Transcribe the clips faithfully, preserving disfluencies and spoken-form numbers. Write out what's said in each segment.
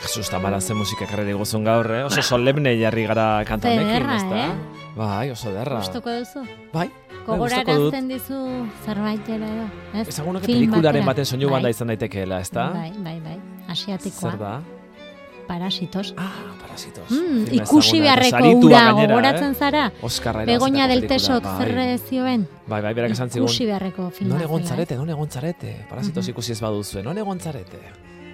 Jesus, Tamara, ze musika ekarri diguzun gaur, eh? Oso solemne jarri gara kantanekin, ez da? Eh? Bai, oso derra. Gustoko duzu? Bai, Gogorarazten dizu zerbait ere edo, ez? Ezagun que pelikularen baten soinu banda izan daitekeela, ez da? Bai, bai, bai, asiatikoa. Zer da? Parasitos. Ah, Parasitos. Mm, ikusi beharreko ura gogoratzen zara? Oskarra Begoña del Tesok zer zioen? Bai, bai, berak esan zigun. Ikusi beharreko filma. Non egon zarete, non egon zarete. Parasitos ikusi ez baduzue, non egon zarete.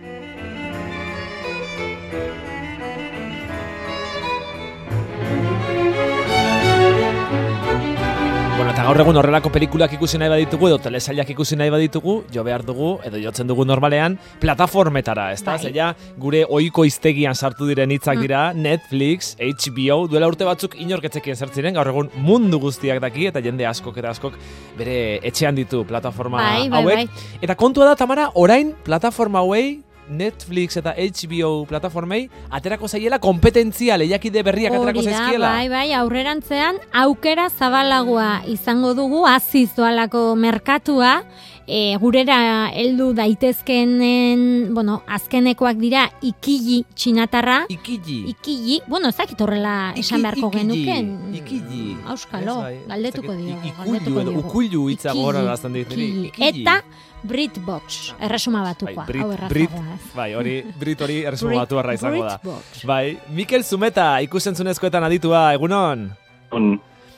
Bueno, eta gaur egun horrelako pelikulak ikusi nahi baditugu edo telesailak ikusi nahi baditugu, jo behar dugu edo jotzen dugu normalean plataformetara, ezta? Bai. Zeia gure ohiko hiztegian sartu diren hitzak dira, Netflix, H B O, duela urte batzuk inorketzekien zertziren, gaur egun mundu guztiak daki eta jende askok eta askok bere etxean ditu plataforma bai, bai, hauek. Bai. Eta kontua da, Tamara, orain plataforma hauei Netflix eta H B O plataformei aterako zaiela kompetentzia lehiakide berriak aterako zaizkiela. Bai, bai, aurrerantzean aukera zabalagoa izango dugu, aziz doalako merkatua, e, gurera heldu daitezkenen, bueno, azkenekoak dira Ikiji txinatarra. Ikiji. Ikiji, bueno, ez dakit horrela esan beharko genuken. Ikiji. Auskalo, galdetuko dio. Ikullu edo ukullu hitza gogorarazten dit niri. Eta Britbox, erresuma batukoa. Bai, Brit, Brit, bai, hori, Brit hori erresuma batu arra izango da. Bai, Mikel Zumeta, ikusentzunezkoetan aditua, egunon? On.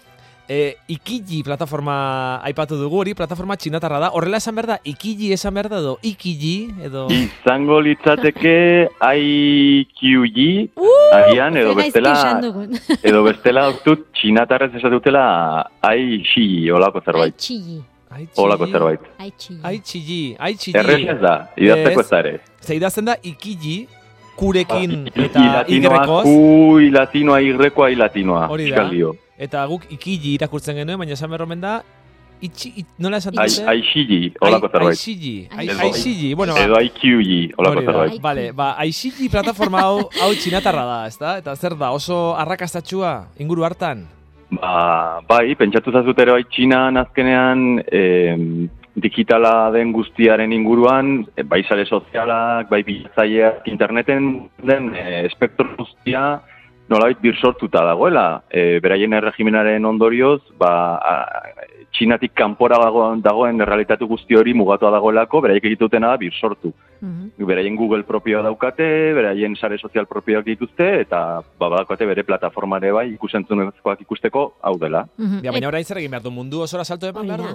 E, Ikiji plataforma aipatu dugu, hori plataforma txinatarra da. Horrela esan behar da, Ikiji esan behar da edo, Ikiji edo... Izango litzateke I Q G, agian, edo bestela... edo bestela dut txinatarrez esatutela I X G, olako zerbait. I X G. Olako zerbait. Aichigi, Aichigi. Errez ez da, idazteko ez da ere. Ze idazten da Ikiji, kurekin eta Y-rekoz. Ui, latinoa, Y-rekoa, I latinoa. Hori da. Eta guk Ikiji irakurtzen genuen, baina esan berromen da, Itxi, nola esan dute? Aixigi, olako zerbait. Aixigi, Aixigi, bueno. Edo I Q G, olako zerbait. Vale, ba, Aixigi plataforma hau, hau txinatarra da, ezta? Eta zer da, oso arrakastatxua inguru hartan? Ba, bai, pentsatu zazut ere bai Txinan azkenean e, digitala den guztiaren inguruan, e, bai sare sozialak, bai bilatzaileak, interneten den e, espektro guztia nolabait birsortuta dagoela. E, beraien erregimenaren ondorioz, ba, a, Txinatik kanpora dagoen, dagoen realitate guzti hori mugatua dagoelako, beraiek egitutena da birsortu. Mm-hmm. Beraien Google propioa daukate, beraien sare sozial propioak dituzte, eta ba, badakate bere plataformare bai ikusentzunezkoak ikusteko hau dela. Mm-hmm. Ja, baina orain zer egin behar du, mundu osora salto eman behar du?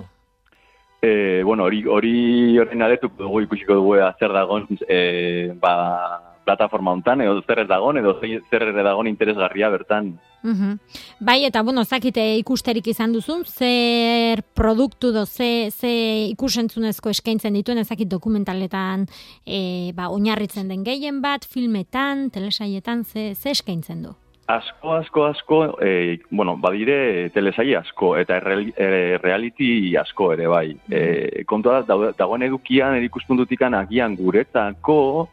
E, bueno, hori hori horren aletuko dugu ikusiko dugu zer dagoen e, ba, plataforma hontan, edo zer ez dagoen, edo zer ez dagoen interesgarria bertan. Uhum. Bai, eta, bueno, zakite ikusterik izan duzun, zer produktu do, ze, ze ikusentzunezko eskaintzen dituen, ezakit dokumentaletan e, ba, oinarritzen den gehien bat, filmetan, telesaietan, ze, ze eskaintzen du? Asko, asko, asko, e, bueno, badire telesaia asko, eta real, e, reality asko ere, bai. E, kontua da, dagoen edukian, erikuspuntutikan agian guretzako,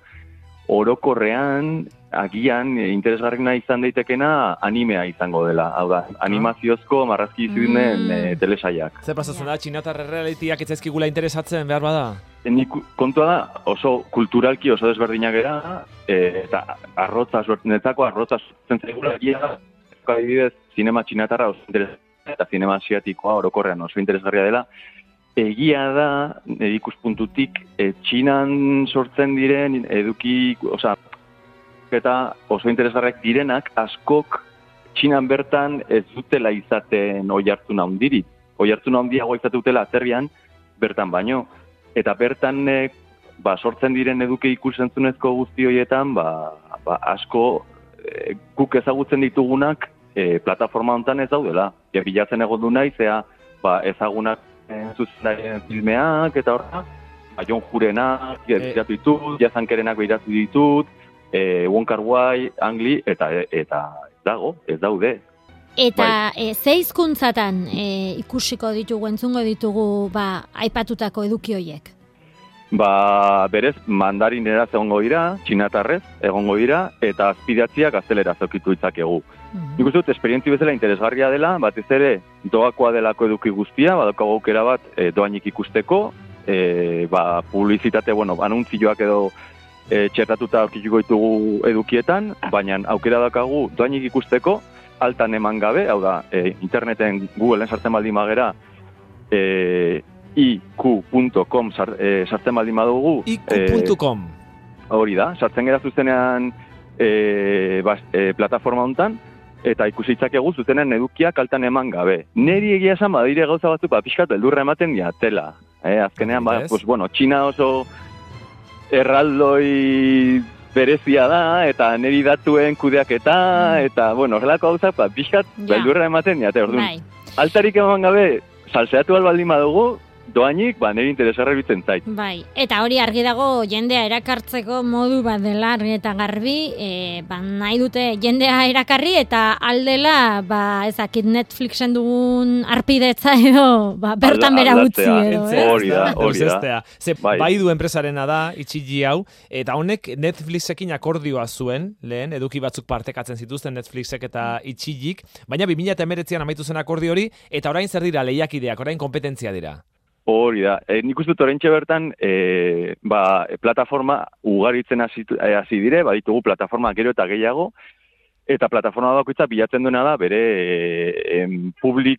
orokorrean, agian, interesgarrena izan daitekena animea izango dela. Hau da, animaziozko marrazki izudinen mm. e, telesaiak. Zer pasatzen da, txinatarre realitiak etzaizkigula interesatzen behar bada? Nik kontua da, oso kulturalki oso desberdinak era, e, eta arrotza suertzenetako, arrotza suertzen zaigula, egia, adibidez, zinema txinatarra oso interesgarria, eta zinema asiatikoa orokorrean oso interesgarria dela. Egia da, ikuspuntutik, e, Txinan sortzen diren eduki, oza, eta oso interesgarriak direnak, askok Txinan bertan ez dutela izaten oihartzun handirik. Oihartzun handiagoa izatutela atzerrian bertan baino. Eta bertan e, ba, sortzen diren eduki ikusentzunezko guzti horietan, ba, ba, asko e, guk ezagutzen ditugunak e, plataforma hontan ez daudela. Ja, bilatzen egon du nahi, zea ba, ezagunak zuzendarien filmeak, eta horra, ba, Jon Jurenak, behiratu ditut, Jazankerenak behiratu ditut, e, Wong Kar-wai, Angli, eta, eta ez dago, ez daude. Eta bai. e, ze hizkuntzatan e, ikusiko ditugu, entzungo ditugu, ba, aipatutako eduki horiek? Ba, berez, mandarinera egongo dira, txinatarrez egongo dira, eta azpidatziak gaztelera zaukitu itzakegu. Mm-hmm. Nik uste dut, esperientzi bezala interesgarria dela, batez ere, doakoa delako eduki guztia, badaukago aukera bat e, doainik ikusteko, e, ba, publizitate, bueno, anuntzioak edo e, txertatuta aurkituko ditugu edukietan, baina aukera daukagu doainik ikusteko, altan eman gabe, hau da, e, interneten Googleen sartzen baldin magera, e, i q punto com sart, e, sartzen baldin badugu. i q punto com. E, hori da, sartzen gara zuzenean e, bas, e, plataforma hontan, eta ikusitzakegu zuzenen edukiak altan eman gabe. Neri egia esan badire gauza batzuk, ba, pixkat beldurra ematen diatela. Eh, azkenean, ba, pues, bueno, Txina oso erraldoi berezia da, eta neri datuen kudeaketa, mm. eta, bueno, horrelako gauzak, ba, pixkat beldurra ematen diate, orduan. Bai. Altarik eman gabe, salseatu albaldin badugu, doainik, ba, niri interesarra bitzen zait. Bai, eta hori argi dago jendea erakartzeko modu bat dela argi eta garbi, e, ba, nahi dute jendea erakarri eta aldela, ba, ezakit Netflixen dugun arpidetza edo, ba, bertan bera utzi edo. Hori da, hori da. Ze, bai. bai du enpresarena da, itxigi hau, eta honek Netflixekin akordioa zuen, lehen, eduki batzuk partekatzen zituzten Netflixek eta itxigik, baina bi mila hemeretzian amaitu zen akordio hori, eta orain zer dira lehiakideak, orain kompetentzia dira. Hori da. E, nik uste dut oraintxe bertan, e, ba, plataforma ugaritzen hasi e, dire, baditugu plataforma gero eta gehiago, eta plataforma bakoitza bilatzen duena da bere e, em,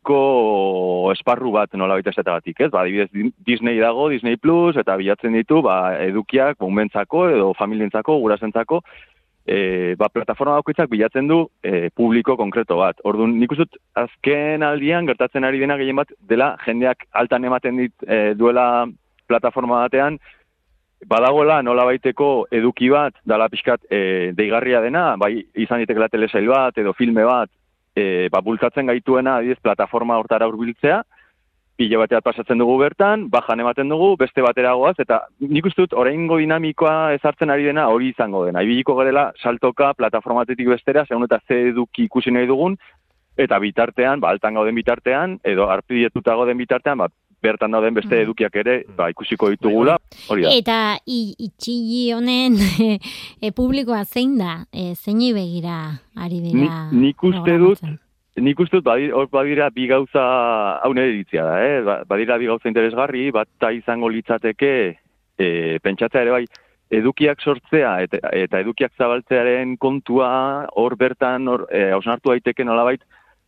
publiko esparru bat nola baita esatagatik, ez? Ba, adibidez Disney dago, Disney Plus, eta bilatzen ditu ba, edukiak umentzako edo familientzako, gurasentzako, E, ba, plataforma bakoitzak bilatzen du e, publiko konkreto bat. Orduan, nik uste dut azken aldian gertatzen ari dena gehien bat dela jendeak altan ematen dit e, duela plataforma batean, badagoela nola baiteko eduki bat, dala pixkat e, deigarria dena, bai izan ditekela telesail bat edo filme bat, e, ba, bultzatzen gaituena adibidez plataforma hortara hurbiltzea, pile bateat pasatzen dugu bertan, bajan ematen dugu, beste batera goaz, eta nik uste dut oraingo dinamikoa ezartzen ari dena hori izango dena. Ibiliko garela saltoka plataformatetik bestera, segun eta ze eduki ikusi nahi dugun, eta bitartean, ba, altan gauden bitartean, edo arpidietuta gauden bitartean, ba, bertan dauden beste edukiak ere, ba, ikusiko ditugula, hori da. Eta itxigi honen e, publikoa zein da, e, zeini begira ari dira? Ni, nik uste dut, Nik uste dut, hor badira bi gauza, hau nire iritzia da, eh? badira bi gauza interesgarri, bat izango litzateke, e, pentsatzea ere bai, edukiak sortzea eta, eta edukiak zabaltzearen kontua hor bertan, hor, e, hausnartu daiteke nolabait,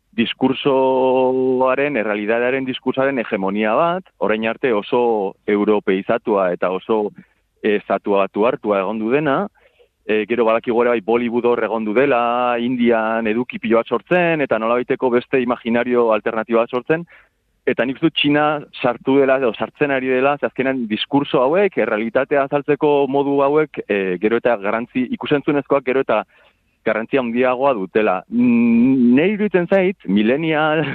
diskursoaren, errealitatearen diskursoaren hegemonia bat, orain arte oso europeizatua eta oso estatuatu hartua egondu dena, E, gero badaki gore bai Bollywood hor egondu dela, Indian eduki pilo bat sortzen, eta nolabaiteko beste imaginario alternatiba bat sortzen, eta nik dut Txina sartu dela, edo sartzen ari dela, azkenan diskurso hauek, errealitatea azaltzeko modu hauek, e, gero eta garrantzi, ikusentzunezkoak gero eta garrantzia handiagoa dutela. Nei iruditzen zait, millennial,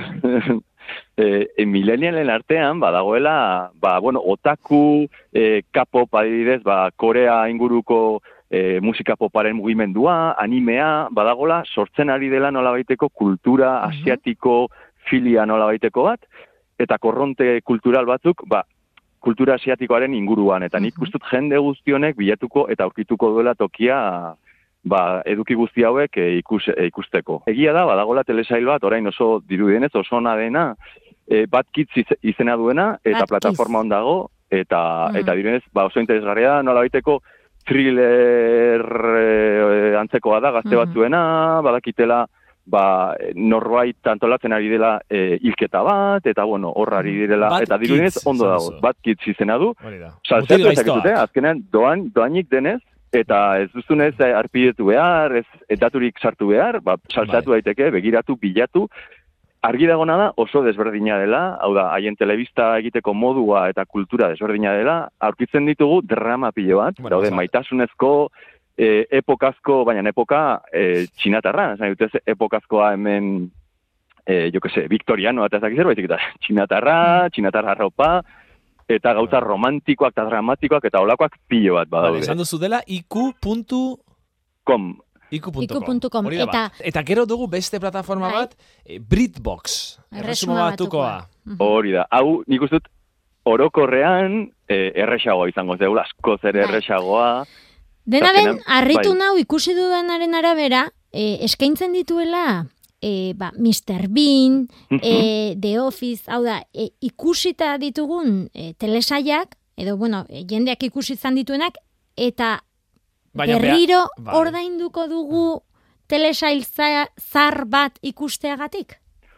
e, millennialen artean, badagoela, ba, bueno, otaku, e, K-pop adibidez, ba, Korea inguruko, E, musika poparen mugimendua, animea, badagola, sortzen ari dela nolabaiteko kultura asiatiko filia nolabaiteko bat, eta korronte kultural batzuk, ba, kultura asiatikoaren inguruan, eta nik ustut jende guztionek bilatuko eta aurkituko duela tokia ba, eduki guzti hauek e, ikus, e, ikusteko. Egia da, badagola telesail bat, orain oso dirudienez, oso ona dena, e, bat kitz izena duena, eta bat plataforma ondago, eta, mm. eta dirudienez, ba, oso interesgarria da, nolabaiteko thriller e, antzekoa da, gazte batzuena, badakitela ba, norbait antolatzen ari dela e, hilketa bat, eta bueno, horra ari direla, bat eta dirunez ondo dago, bat kitz izena du, salseatu ezakitute, azkenean doan, doainik denez, eta ez duzunez arpidetu behar, ez daturik sartu behar, ba, salseatu daiteke, begiratu, bilatu, argi dagona da oso desberdina dela, hau da, haien telebista egiteko modua eta kultura desberdina dela, aurkitzen ditugu drama pilo bat, bueno, daude, maitasunezko, e, epokazko, baina epoka e, txinatarra, esan dutez, epokazkoa hemen, e, jo que se, viktoriano eta ezak izan, baizik eta txinatarra, txinatarra ropa, eta gauza romantikoak eta dramatikoak eta olakoak pilo bat badaude. Esan duzu dela i q punto com. i q punto com. Eta, eta gero dugu beste plataforma bai. bat, e, Britbox. Erresuma batukoa. Hori da. Hau, nik uste dut, orokorrean e, erresagoa izango zegoela, askoz ere erresagoa. Dena den, harritu bai. nau ikusi dudanaren arabera, e, eskaintzen dituela, e, ba, mister Bean, e, The Office, hau da, e, ikusita ditugun e, telesaiak, edo, bueno, e, jendeak ikusi izan dituenak, eta Baina, berriro bai. ordainduko dugu telesail zar bat ikusteagatik?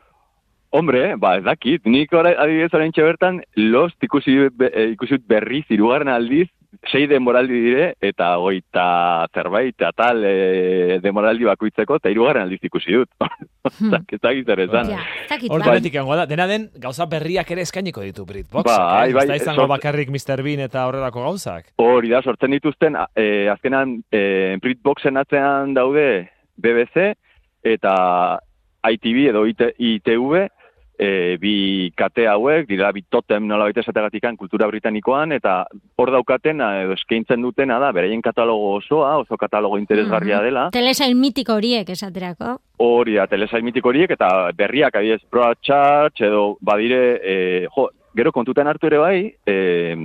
Hombre, ba, ez dakit, nik ora, adibidez orain bertan, Lost ikusi, be, ikusi berriz, hirugarren aldiz, sei denboraldi dire, eta goita zerbait, eta tal, e, denboraldi bakoitzeko, eta hirugarren aldiz ikusi dut. Ez dakit zer esan. Ja, ez dakit, Hor bai. batetik egongo da, dena den gauza berriak ere eskainiko ditu Britbox. Bai, eh? bai, Ez da izango sort- bakarrik mister Bean eta horrelako gauzak. Hori da, sortzen dituzten, e, azkenan, e, Britboxen atzean daude B B C, eta I T V edo I T V, e, bi kate hauek, dira bi totem nola baita esategatikan kultura britanikoan, eta hor daukaten, edo eskaintzen dutena da, beraien katalogo osoa, oso katalogo interesgarria dela. Telesail mitiko horiek esaterako. Hori da, telesail mitiko horiek, eta berriak, adibidez, Broadchurch, edo badire, e, jo, gero kontuten hartu ere bai, e,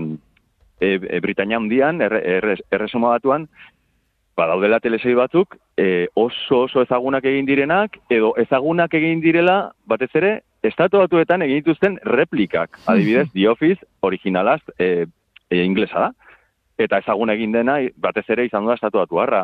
e, e, Britania hundian, erre, erre, erresuma batuan, badaudela telesail batzuk, e, oso oso ezagunak egin direnak, edo ezagunak egin direla, batez ere, estatu batuetan egin dituzten replikak. Adibidez, The Office originalaz e, e, inglesa da. Eta ezagun egin dena, batez ere izan da estatu batuarra.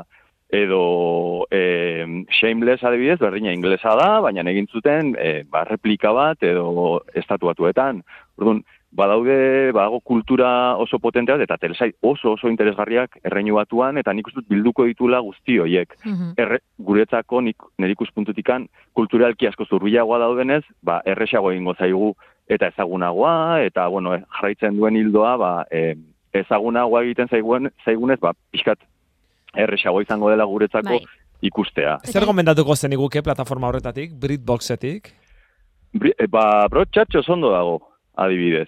Edo e, Shameless adibidez, berdina inglesa da, baina egin zuten e, ba, replika bat edo estatu batuetan. Orduan, badaude, badago kultura oso potenteak eta telesail oso oso interesgarriak erreinu batuan, eta nik uste dut bilduko ditula guzti horiek. Mhm. Erre, guretzako nik nire ikuspuntutikan kulturalki asko zurbilagoa daudenez, ba, erresago egingo zaigu eta ezagunagoa, eta bueno, jarraitzen duen hildoa, ba, e, ezagunagoa egiten zaiguen, zaigunez, ba, pixkat erresago izango dela guretzako Bai. ikustea. Zer gomendatuko zeniguke plataforma horretatik, Britboxetik? Bri, e, ba, Broadchurch oso ondo dago, adibidez.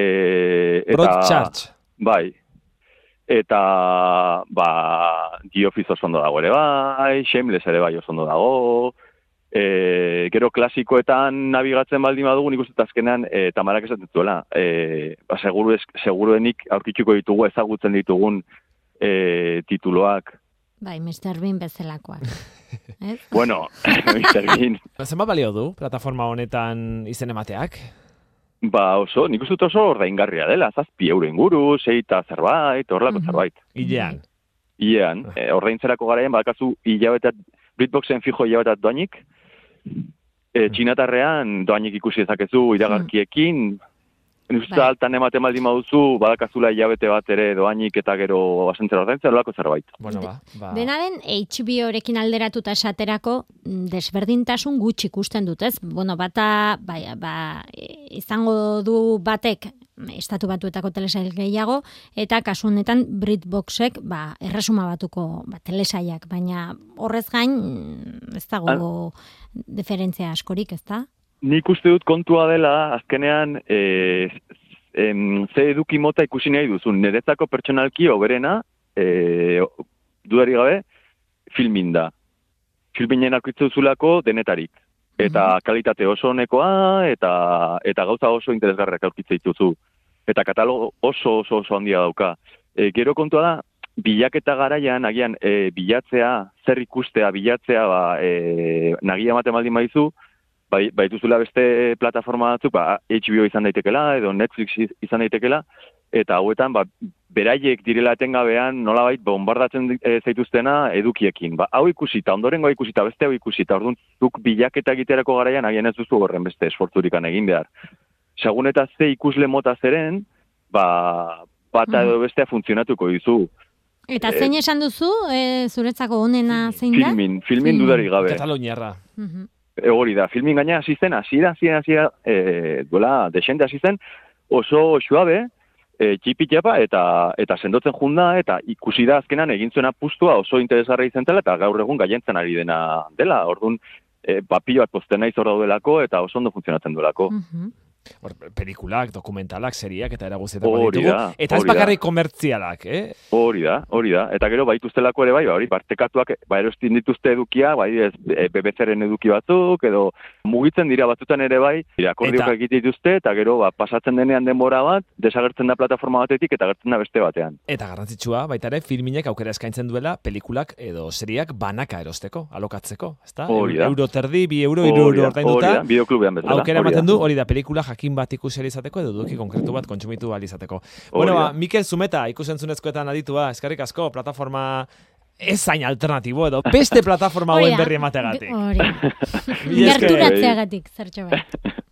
E, eta, Broadchurch. Bai. Eta, ba, The Office oso ondo dago ere bai, Shameless ere bai oso ondo dago, e, gero klasikoetan nabigatzen baldin badugu, nik uste azkenean, e, Tamarak esaten duela, e, ba, seguru, seguruenik aurkituko ditugu, ezagutzen ditugun e, tituloak. Bai, mister Bean bezalakoak. Ez? Bueno, mister Bean. Zenbat balio du plataforma honetan izen emateak? Ba oso, nik uste dut oso ordaingarria dela, zazpi euro inguru, seita zerbait, horrelako Mhm. zerbait. Hilean. Ian, e, ordaintzerako garaian badakazu hilabetat, Britboxen fijo hilabetat doainik, e, txinatarrean doainik ikusi ezakezu iragarkiekin, Uste Bai. altan ematen baldin baduzu, badakazula hilabete bat ere doainik eta gero asentzera ordaintzen, horrelako zerbait. Bueno, ba, ba. Dena den, H B O-rekin alderatuta esaterako mm, desberdintasun gutxi ikusten dut, ez? Bueno, bata, bai, ba, e, izango du batek estatu batuetako telesail gehiago, eta kasu honetan Britboxek, ba, erresuma batuko ba, telesailak, baina horrez gain, mm, ez dago diferentzia askorik, ez da? Nik uste dut kontua dela, azkenean, e, em, ze eduki mota ikusi nahi duzun. Niretzako pertsonalki oberena, e, dudari gabe, filmin da. Filminen aurkitzen duzulako denetarik. Eta kalitate oso honekoa, eta eta gauza oso interesgarriak aurkitzen dituzu. Eta katalogo oso oso oso handia dauka. E, gero kontua da, bilaketa garaian, agian, e, bilatzea, zer ikustea, bilatzea, ba, e, nagia ematen baldin baizu, bai, baituzula beste plataforma batzuk, ba, H B O izan daitekela, edo Netflix izan daitekela, eta hauetan, ba, beraiek direla etengabean nolabait bombardatzen e, zaituztena edukiekin. Ba, hau ikusita, ondorengo ikusita, beste hau ikusita, orduan zuk bilaketa egiterako garaian agian ez duzu horren beste esfortzurikan egin behar. Segun eta ze ikusle mota zeren, ba, bata edo bestea funtzionatuko dizu. Eta zein esan duzu, e, zuretzako onena zein da? Filmin, filmin dudarik gabe. Kataluniarra. Mhm. E, hori da, filmin gaina hasi zen, hasiera, hasiera, hasiera, e, duela, desente hasi zen, oso suabe, e, txipi-txapa, eta, eta sendotzen junda, eta ikusi da azkenan egin zuen apustua oso interesgarra izan dela, eta gaur egun gaientzen ari dena dela, orduan, e, papio bat posten naiz hor daudelako, eta oso ondo funtzionatzen duelako. Mhm. Hor, pelikulak, dokumentalak, seriak eta era guztietako Hori ditugu. da, Eta ez hori da. bakarrik komertzialak, eh? Hori da, hori da. Eta gero baituztelako ere bai, ba, hori, partekatuak, ba, erostin dituzte edukia, bai, ez, B B C-ren eduki batzuk, edo mugitzen dira batzutan ere bai, akordioak Eta- egite dituzte, eta gero, ba, pasatzen denean denbora bat, desagertzen da plataforma batetik, eta agertzen da beste batean. Eta garrantzitsua, baita ere, filminek aukera eskaintzen duela pelikulak edo seriak banaka erosteko, alokatzeko, ezta? Hori da. Euro terdi, bi euro, hiru Hori euro da, hori ordainduta, da, bideoklubean bezala. aukera hori da. ematen du, hori da, pelikula jakin bat ikusi ahal izateko edo eduki konkretu bat kontsumitu ahal izateko. Bueno, da. ba, Mikel Zumeta, ikusentzunezkoetan aditua, eskerrik asko, plataforma ez zain alternatibo edo beste plataforma hauen berri emategatik. Hori. Gerturatzeagatik, zertxo bai.